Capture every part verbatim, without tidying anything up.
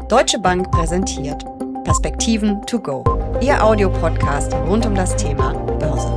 Deutsche Bank präsentiert Perspektiven to go, Ihr Audiopodcast rund um das Thema Börse.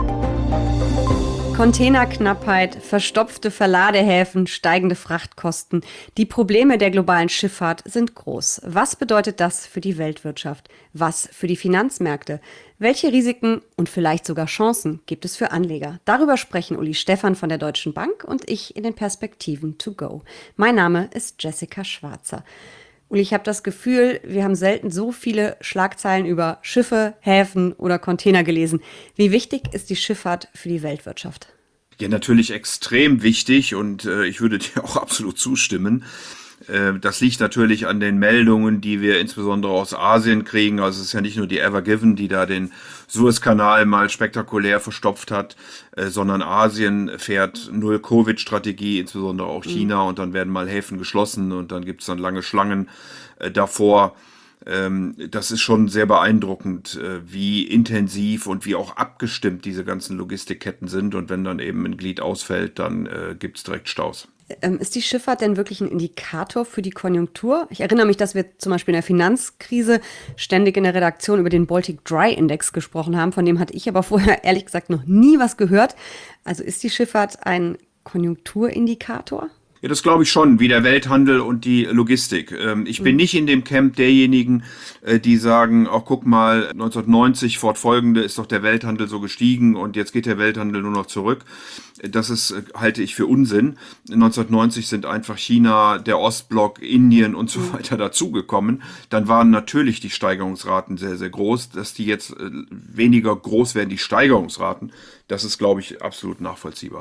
Containerknappheit, verstopfte Verladehäfen, steigende Frachtkosten. Die Probleme der globalen Schifffahrt sind groß. Was bedeutet das für die Weltwirtschaft? Was für die Finanzmärkte? Welche Risiken und vielleicht sogar Chancen gibt es für Anleger? Darüber sprechen Uli Stephan von der Deutschen Bank und ich in den Perspektiven to go. Mein Name ist Jessica Schwarzer. Uli, ich habe das Gefühl, wir haben selten so viele Schlagzeilen über Schiffe, Häfen oder Container gelesen. Wie wichtig ist die Schifffahrt für die Weltwirtschaft? Ja, natürlich extrem wichtig und äh, ich würde dir auch absolut zustimmen. Äh, das liegt natürlich an den Meldungen, die wir insbesondere aus Asien kriegen. Also es ist ja nicht nur die Ever Given, die da den Suezkanal mal spektakulär verstopft hat, äh, sondern Asien fährt Null-Covid-Strategie, insbesondere auch China, mhm. und dann werden mal Häfen geschlossen und dann gibt es dann lange Schlangen äh, davor. Ähm, das ist schon sehr beeindruckend, äh, wie intensiv und wie auch abgestimmt diese ganzen Logistikketten sind. Und wenn dann eben ein Glied ausfällt, dann äh, gibt es direkt Staus. Ähm, ist die Schifffahrt denn wirklich ein Indikator für die Konjunktur? Ich erinnere mich, dass wir zum Beispiel in der Finanzkrise ständig in der Redaktion über den Baltic Dry Index gesprochen haben. Von dem hatte ich aber vorher ehrlich gesagt noch nie was gehört. Also ist die Schifffahrt ein Konjunkturindikator? Ja, das glaube ich schon, wie der Welthandel und die Logistik. Ich bin nicht in dem Camp derjenigen, die sagen, auch guck mal, neunzehnhundertneunzig fortfolgende ist doch der Welthandel so gestiegen und jetzt geht der Welthandel nur noch zurück. Das ist, halte ich für Unsinn. neunzehnhundertneunzig sind einfach China, der Ostblock, Indien und so weiter dazugekommen. Dann waren natürlich die Steigerungsraten sehr, sehr groß. Dass die jetzt weniger groß werden, die Steigerungsraten, das ist, glaube ich, absolut nachvollziehbar.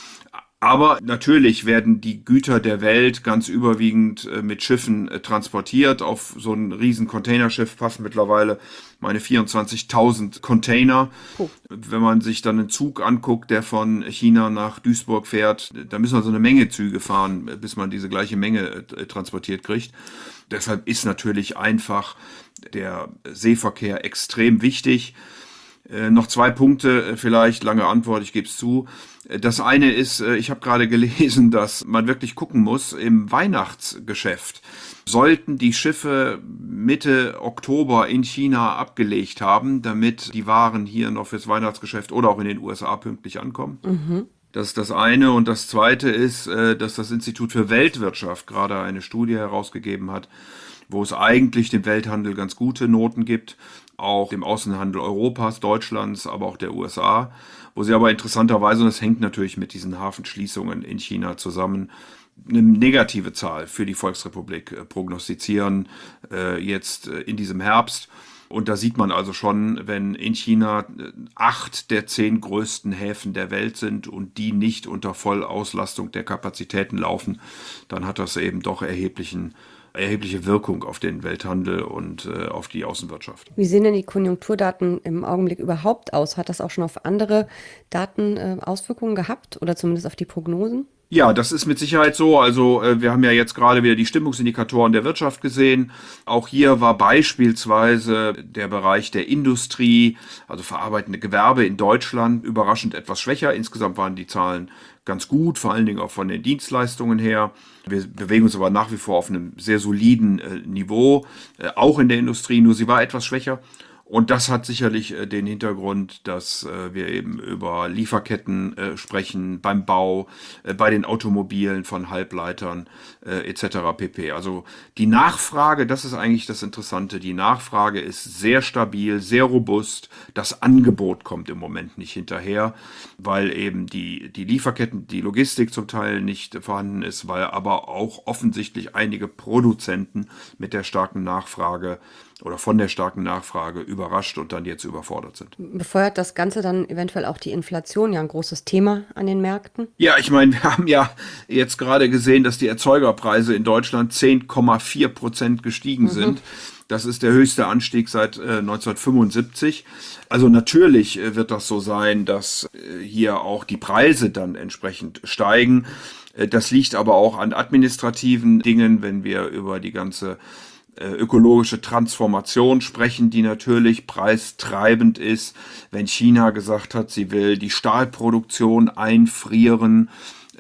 Aber natürlich werden die Güter der Welt ganz überwiegend äh, mit Schiffen äh, transportiert. Auf so ein riesen Containerschiff passen mittlerweile meine vierundzwanzigtausend Container. Oh. Wenn man sich dann einen Zug anguckt, der von China nach Duisburg fährt, da müssen wir so eine Menge Züge fahren, bis man diese gleiche Menge äh, transportiert kriegt. Deshalb ist natürlich einfach der Seeverkehr extrem wichtig. Äh, noch zwei Punkte, äh, vielleicht, lange Antwort, ich gebe es zu. Äh, das eine ist, äh, ich habe gerade gelesen, dass man wirklich gucken muss, im Weihnachtsgeschäft sollten die Schiffe Mitte Oktober in China abgelegt haben, damit die Waren hier noch fürs Weihnachtsgeschäft oder auch in den U S A pünktlich ankommen. Mhm. Das ist das eine. Und das zweite ist, äh, dass das Institut für Weltwirtschaft gerade eine Studie herausgegeben hat, wo es eigentlich dem Welthandel ganz gute Noten gibt, auch dem Außenhandel Europas, Deutschlands, aber auch der U S A, wo sie aber interessanterweise, und das hängt natürlich mit diesen Hafenschließungen in China zusammen, eine negative Zahl für die Volksrepublik äh, prognostizieren, äh, jetzt äh, in diesem Herbst. Und da sieht man also schon, wenn in China acht der zehn größten Häfen der Welt sind und die nicht unter Vollauslastung der Kapazitäten laufen, dann hat das eben doch erheblichen erhebliche Wirkung auf den Welthandel und äh, auf die Außenwirtschaft. Wie sehen denn die Konjunkturdaten im Augenblick überhaupt aus? Hat das auch schon auf andere Daten äh, Auswirkungen gehabt oder zumindest auf die Prognosen? Ja, das ist mit Sicherheit so. Also äh, wir haben ja jetzt gerade wieder die Stimmungsindikatoren der Wirtschaft gesehen. Auch hier war beispielsweise der Bereich der Industrie, also verarbeitende Gewerbe in Deutschland, überraschend etwas schwächer. Insgesamt waren die Zahlen ganz gut, vor allen Dingen auch von den Dienstleistungen her. Wir bewegen uns aber nach wie vor auf einem sehr soliden äh, Niveau, äh, auch in der Industrie, nur sie war etwas schwächer. Und das hat sicherlich äh, den Hintergrund, dass äh, wir eben über Lieferketten äh, sprechen, beim Bau, äh, bei den Automobilen von Halbleitern äh, et cetera pp. Also die Nachfrage, das ist eigentlich das Interessante, die Nachfrage ist sehr stabil, sehr robust. Das Angebot kommt im Moment nicht hinterher, weil eben die, die Lieferketten, die Logistik zum Teil nicht vorhanden ist, weil aber auch offensichtlich einige Produzenten mit der starken Nachfrage oder von der starken Nachfrage überrascht und dann jetzt überfordert sind. Befeuert das Ganze dann eventuell auch die Inflation, ja ein großes Thema an den Märkten? Ja, ich meine, wir haben ja jetzt gerade gesehen, dass die Erzeugerpreise in Deutschland zehn Komma vier Prozent gestiegen mhm. sind. Das ist der höchste Anstieg seit äh, neunzehnhundertfünfundsiebzig. Also natürlich äh, wird das so sein, dass äh, hier auch die Preise dann entsprechend steigen. Äh, das liegt aber auch an administrativen Dingen, wenn wir über die ganze ökologische Transformation sprechen, die natürlich preistreibend ist. Wenn China gesagt hat, sie will die Stahlproduktion einfrieren,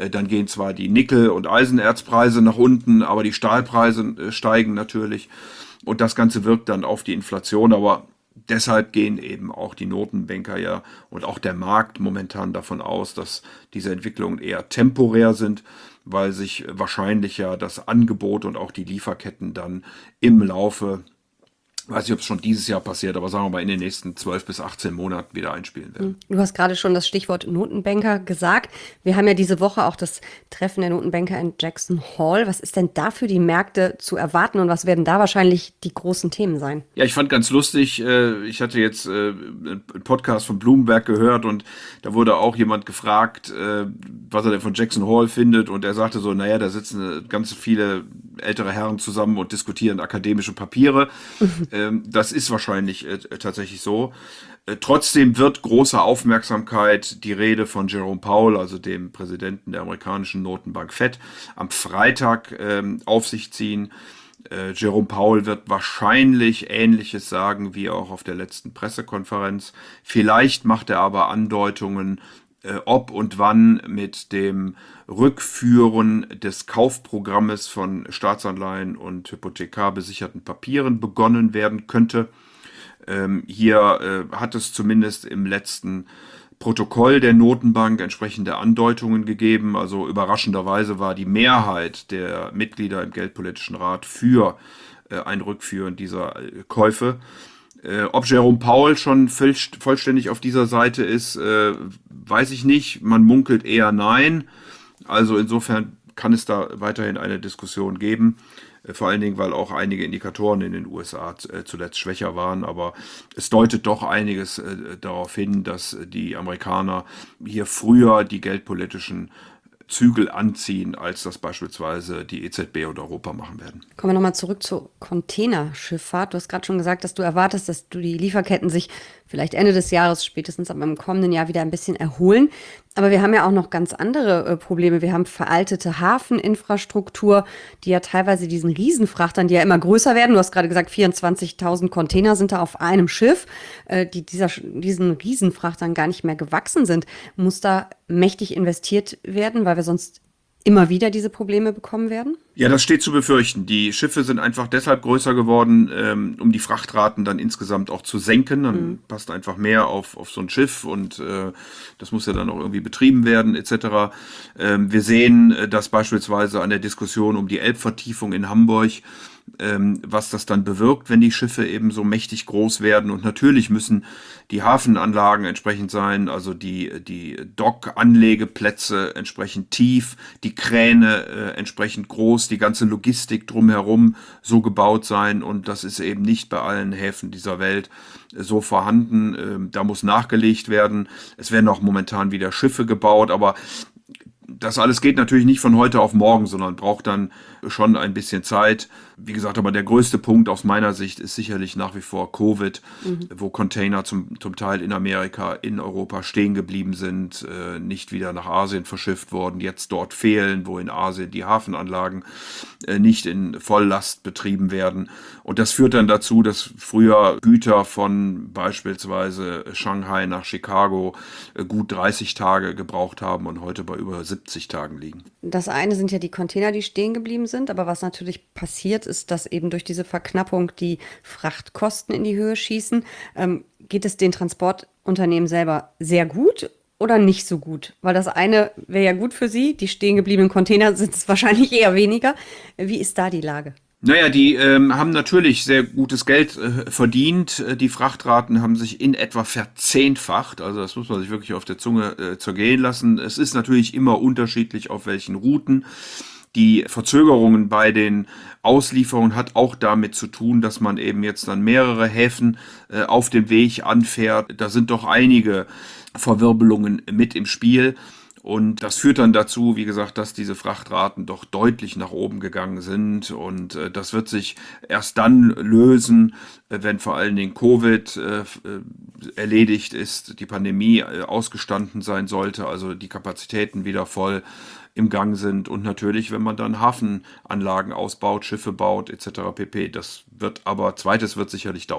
Äh, dann gehen zwar die Nickel- und Eisenerzpreise nach unten, aber die Stahlpreise äh, steigen natürlich. Und das Ganze wirkt dann auf die Inflation, aber deshalb gehen eben auch die Notenbanker ja und auch der Markt momentan davon aus, dass diese Entwicklungen eher temporär sind, weil sich wahrscheinlich ja das Angebot und auch die Lieferketten dann im Laufe, weiß nicht, ob es schon dieses Jahr passiert, aber sagen wir mal in den nächsten zwölf bis achtzehn Monaten wieder einspielen werden. Du hast gerade schon das Stichwort Notenbanker gesagt. Wir haben ja diese Woche auch das Treffen der Notenbanker in Jackson Hole. Was ist denn da für die Märkte zu erwarten und was werden da wahrscheinlich die großen Themen sein? Ja, ich fand ganz lustig, äh, ich hatte jetzt äh, einen Podcast von Bloomberg gehört und da wurde auch jemand gefragt, äh, was er denn von Jackson Hole findet und er sagte so, naja, da sitzen ganz viele ältere Herren zusammen und diskutieren akademische Papiere. ähm, das ist wahrscheinlich äh, tatsächlich so. Äh, trotzdem wird große Aufmerksamkeit die Rede von Jerome Powell, also dem Präsidenten der amerikanischen Notenbank Fed, am Freitag ähm, auf sich ziehen. Äh, Jerome Powell wird wahrscheinlich Ähnliches sagen wie auch auf der letzten Pressekonferenz. Vielleicht macht er aber Andeutungen, äh, ob und wann mit dem Rückführen des Kaufprogrammes von Staatsanleihen und hypothekarbesicherten Papieren begonnen werden könnte. Ähm, hier äh, hat es zumindest im letzten Protokoll der Notenbank entsprechende Andeutungen gegeben. Also überraschenderweise war die Mehrheit der Mitglieder im Geldpolitischen Rat für äh, ein Rückführen dieser äh, Käufe. Äh, ob Jerome Powell schon voll, vollständig auf dieser Seite ist, äh, weiß ich nicht. Man munkelt eher nein. Also insofern kann es da weiterhin eine Diskussion geben. Vor allen Dingen, weil auch einige Indikatoren in den U S A zuletzt schwächer waren. Aber es deutet doch einiges darauf hin, dass die Amerikaner hier früher die geldpolitischen Zügel anziehen, als das beispielsweise die E Z B oder Europa machen werden. Kommen wir nochmal zurück zur Containerschifffahrt. Du hast gerade schon gesagt, dass du erwartest, dass du die Lieferketten sich vielleicht Ende des Jahres, spätestens aber im kommenden Jahr wieder ein bisschen erholen. Aber wir haben ja auch noch ganz andere äh, Probleme. Wir haben veraltete Hafeninfrastruktur, die ja teilweise diesen Riesenfrachtern, die ja immer größer werden. Du hast gerade gesagt, vierundzwanzigtausend Container sind da auf einem Schiff, äh, die dieser, diesen Riesenfrachtern gar nicht mehr gewachsen sind. Muss da mächtig investiert werden, weil wir sonst immer wieder diese Probleme bekommen werden? Ja, das steht zu befürchten. Die Schiffe sind einfach deshalb größer geworden, ähm, um die Frachtraten dann insgesamt auch zu senken. Dann mhm. passt einfach mehr auf, auf so ein Schiff und äh, das muss ja dann auch irgendwie betrieben werden et cetera. Ähm, wir sehen das beispielsweise an der Diskussion um die Elbvertiefung in Hamburg, ähm, was das dann bewirkt, wenn die Schiffe eben so mächtig groß werden. Und natürlich müssen die Hafenanlagen entsprechend sein, also die, die Dock-Anlegeplätze entsprechend tief, die Kräne äh, entsprechend groß, die ganze Logistik drumherum so gebaut sein. Und das ist eben nicht bei allen Häfen dieser Welt äh, so vorhanden. Ähm, da muss nachgelegt werden. Es werden auch momentan wieder Schiffe gebaut, aber das alles geht natürlich nicht von heute auf morgen, sondern braucht dann schon ein bisschen Zeit. Wie gesagt, aber der größte Punkt aus meiner Sicht ist sicherlich nach wie vor Covid, mhm. wo Container zum, zum Teil in Amerika, in Europa stehen geblieben sind, äh, nicht wieder nach Asien verschifft worden, jetzt dort fehlen, wo in Asien die Hafenanlagen äh, nicht in Volllast betrieben werden. Und das führt dann dazu, dass früher Güter von beispielsweise Shanghai nach Chicago äh, gut dreißig Tage gebraucht haben und heute bei über siebzig Tagen liegen. Das eine sind ja die Container, die stehen geblieben sind, aber was natürlich passiert ist, dass eben durch diese Verknappung die Frachtkosten in die Höhe schießen. Ähm, geht es den Transportunternehmen selber sehr gut oder nicht so gut? Weil das eine wäre ja gut für sie, die stehen gebliebenen Container sind es wahrscheinlich eher weniger. Wie ist da die Lage? Naja, die ähm, haben natürlich sehr gutes Geld äh, verdient. Die Frachtraten haben sich in etwa verzehnfacht. Also das muss man sich wirklich auf der Zunge äh, zergehen lassen. Es ist natürlich immer unterschiedlich, auf welchen Routen. Die Verzögerungen bei den Auslieferungen hat auch damit zu tun, dass man eben jetzt dann mehrere Häfen äh, auf dem Weg anfährt. Da sind doch einige Verwirbelungen mit im Spiel. Und das führt dann dazu, wie gesagt, dass diese Frachtraten doch deutlich nach oben gegangen sind. Und äh, das wird sich erst dann lösen, äh, wenn vor allen Dingen Covid äh, erledigt ist, die Pandemie äh, ausgestanden sein sollte, also die Kapazitäten wieder voll im Gang sind. Und natürlich, wenn man dann Hafenanlagen ausbaut, Schiffe baut et cetera pp. Das wird aber, zweites wird sicherlich dauern.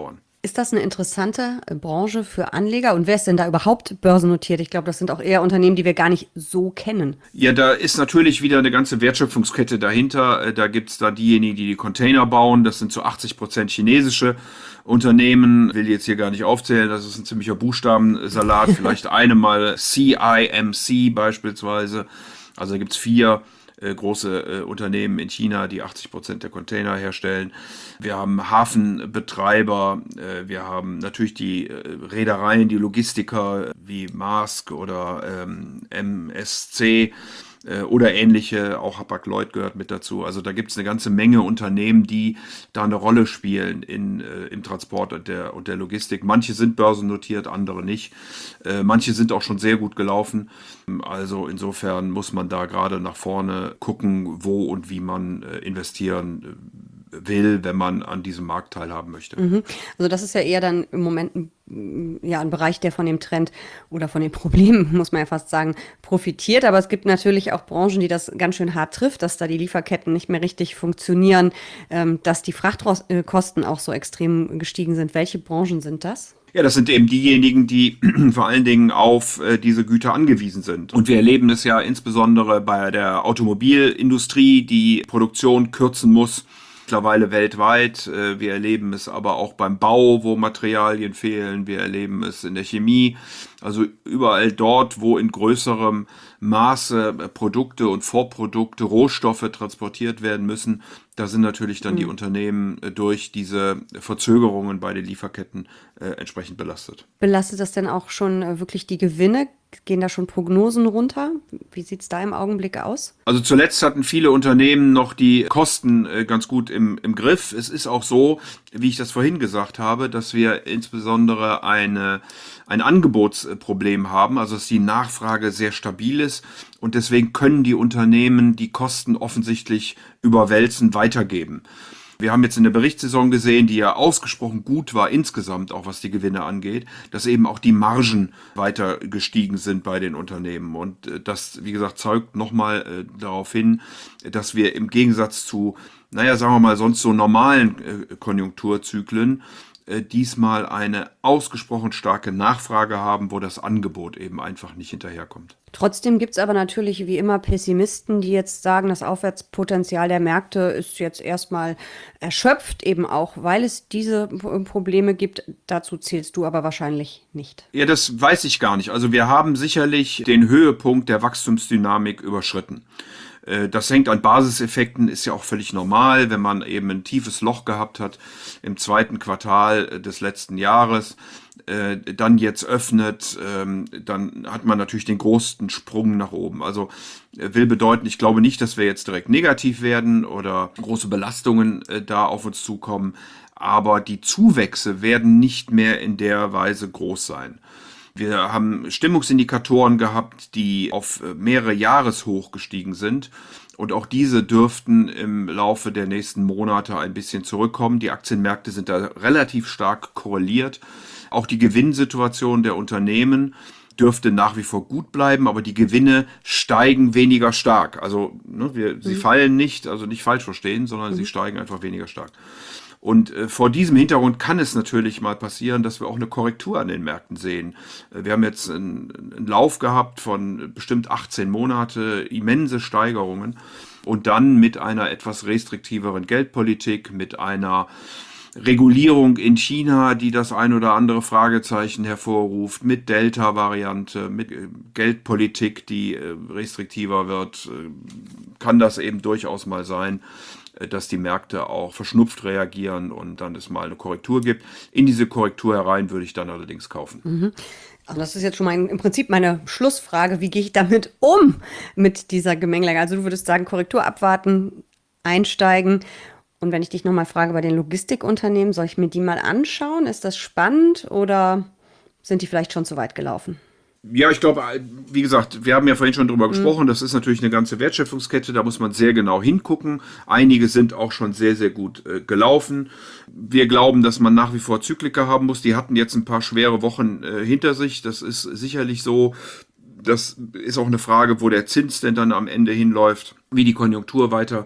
Ist das eine interessante äh, Branche für Anleger? Und wer ist denn da überhaupt börsennotiert? Ich glaube, das sind auch eher Unternehmen, die wir gar nicht so kennen. Ja, da ist natürlich wieder eine ganze Wertschöpfungskette dahinter. Äh, Da gibt's da diejenigen, die die Container bauen. Das sind zu achtzig Prozent chinesische Unternehmen. Will jetzt hier gar nicht aufzählen. Das ist ein ziemlicher Buchstabensalat. Vielleicht eine mal C I M C beispielsweise. Also da gibt's vier äh, große äh, Unternehmen in China, die achtzig Prozent der Container herstellen. Wir haben Hafenbetreiber, äh, wir haben natürlich die äh, Reedereien, die Logistiker äh, wie Maersk oder ähm, M S C äh, oder ähnliche, auch Hapag-Lloyd gehört mit dazu. Also da gibt es eine ganze Menge Unternehmen, die da eine Rolle spielen in, äh, im Transport und der, und der Logistik. Manche sind börsennotiert, andere nicht. Äh, manche sind auch schon sehr gut gelaufen. Also insofern muss man da gerade nach vorne gucken, wo und wie man äh, investieren äh, will, wenn man an diesem Markt teilhaben möchte. Mhm. Also das ist ja eher dann im Moment ein, ja, ein Bereich, der von dem Trend oder von den Problemen, muss man ja fast sagen, profitiert. Aber es gibt natürlich auch Branchen, die das ganz schön hart trifft, dass da die Lieferketten nicht mehr richtig funktionieren, ähm, dass die Frachtkosten auch so extrem gestiegen sind. Welche Branchen sind das? Ja, das sind eben diejenigen, die vor allen Dingen auf äh, diese Güter angewiesen sind. Und wir erleben es ja insbesondere bei der Automobilindustrie, die Produktion kürzen muss, mittlerweile weltweit. Äh, wir erleben es aber auch beim Bau, wo Materialien fehlen. Wir erleben es in der Chemie. Also überall dort, wo in größerem Maße Produkte und Vorprodukte, Rohstoffe transportiert werden müssen, da sind natürlich dann die Unternehmen äh, durch diese Verzögerungen bei den Lieferketten äh, entsprechend belastet. Belastet das denn auch schon äh, wirklich die Gewinne? Gehen da schon Prognosen runter? Wie sieht es da im Augenblick aus? Also zuletzt hatten viele Unternehmen noch die Kosten äh, ganz gut im, im Griff. Es ist auch so, wie ich das vorhin gesagt habe, dass wir insbesondere eine, ein Angebotsproblem haben, also dass die Nachfrage sehr stabil ist und deswegen können die Unternehmen die Kosten offensichtlich überwälzen, weitergeben. Wir haben jetzt in der Berichtssaison gesehen, die ja ausgesprochen gut war insgesamt, auch was die Gewinne angeht, dass eben auch die Margen weiter gestiegen sind bei den Unternehmen. Und äh, das, wie gesagt, zeugt nochmal äh, darauf hin, dass wir im Gegensatz zu, naja, sagen wir mal, sonst so normalen äh, Konjunkturzyklen äh, diesmal eine ausgesprochen starke Nachfrage haben, wo das Angebot eben einfach nicht hinterherkommt. Trotzdem gibt es aber natürlich wie immer Pessimisten, die jetzt sagen, das Aufwärtspotenzial der Märkte ist jetzt erstmal erschöpft, eben auch, weil es diese Probleme gibt. Dazu zählst du aber wahrscheinlich nicht. Ja, das weiß ich gar nicht. Also wir haben sicherlich den Höhepunkt der Wachstumsdynamik überschritten. Das hängt an Basiseffekten, ist ja auch völlig normal, wenn man eben ein tiefes Loch gehabt hat im zweiten Quartal des letzten Jahres, äh, dann jetzt öffnet, ähm, dann hat man natürlich den größten Sprung nach oben. Also äh, will bedeuten, ich glaube nicht, dass wir jetzt direkt negativ werden oder große Belastungen äh, da auf uns zukommen, aber die Zuwächse werden nicht mehr in der Weise groß sein. Wir haben Stimmungsindikatoren gehabt, die auf mehrere Jahreshoch gestiegen sind. Und auch diese dürften im Laufe der nächsten Monate ein bisschen zurückkommen. Die Aktienmärkte sind da relativ stark korreliert. Auch die Gewinnsituation der Unternehmen dürfte nach wie vor gut bleiben, aber die Gewinne steigen weniger stark. Also ne, wir, mhm. sie fallen nicht, also nicht falsch verstehen, sondern mhm. sie steigen einfach weniger stark. Und äh, vor diesem Hintergrund kann es natürlich mal passieren, dass wir auch eine Korrektur an den Märkten sehen. Äh, wir haben jetzt einen, einen Lauf gehabt von bestimmt achtzehn Monate, immense Steigerungen und dann mit einer etwas restriktiveren Geldpolitik, mit einer Regulierung in China, die das ein oder andere Fragezeichen hervorruft, mit Delta-Variante, mit äh, Geldpolitik, die äh, restriktiver wird, äh, kann das eben durchaus mal sein, dass die Märkte auch verschnupft reagieren und dann es mal eine Korrektur gibt. In diese Korrektur herein würde ich dann allerdings kaufen. Mhm. Also das ist jetzt schon mein, im Prinzip meine Schlussfrage. Wie gehe ich damit um, mit dieser Gemengelage? Also du würdest sagen, Korrektur abwarten, einsteigen. Und wenn ich dich nochmal frage bei den Logistikunternehmen, soll ich mir die mal anschauen? Ist das spannend oder sind die vielleicht schon zu weit gelaufen? Ja, ich glaube, wie gesagt, wir haben ja vorhin schon drüber gesprochen, das ist natürlich eine ganze Wertschöpfungskette, da muss man sehr genau hingucken. Einige sind auch schon sehr, sehr gut äh, gelaufen. Wir glauben, dass man nach wie vor Zykliker haben muss. Die hatten jetzt ein paar schwere Wochen äh, hinter sich, das ist sicherlich so. Das ist auch eine Frage, wo der Zins denn dann am Ende hinläuft, wie die Konjunktur weiter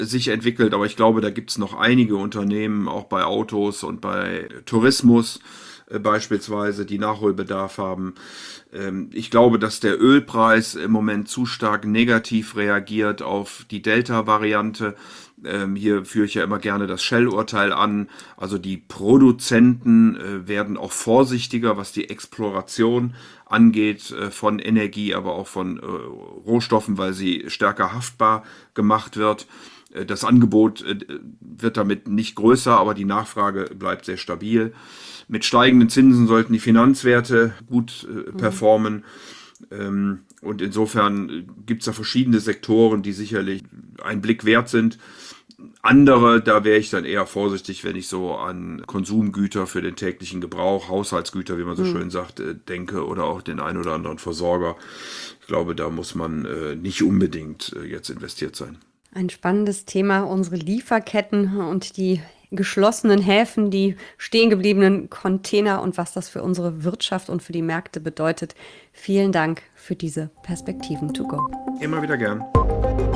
sich entwickelt, aber ich glaube, da gibt es noch einige Unternehmen, auch bei Autos und bei Tourismus äh, beispielsweise, die Nachholbedarf haben. Ähm, ich glaube, dass der Ölpreis im Moment zu stark negativ reagiert auf die Delta-Variante. Ähm, hier führe ich ja immer gerne das Shell-Urteil an. Also die Produzenten äh, werden auch vorsichtiger, was die Exploration angeht äh, von Energie, aber auch von äh, Rohstoffen, weil sie stärker haftbar gemacht wird. Äh, das Angebot äh, wird damit nicht größer, aber die Nachfrage bleibt sehr stabil. Mit steigenden Zinsen sollten die Finanzwerte gut äh, performen. Ähm, und insofern gibt es da verschiedene Sektoren, die sicherlich einen Blick wert sind. Andere, da wäre ich dann eher vorsichtig, wenn ich so an Konsumgüter für den täglichen Gebrauch, Haushaltsgüter, wie man so mhm. schön sagt, äh, denke oder auch den einen oder anderen Versorger. Ich glaube, da muss man äh, nicht unbedingt äh, jetzt investiert sein. Ein spannendes Thema, unsere Lieferketten und die geschlossenen Häfen, die stehen gebliebenen Container und was das für unsere Wirtschaft und für die Märkte bedeutet. Vielen Dank für diese Perspektiven to go. Immer wieder gern.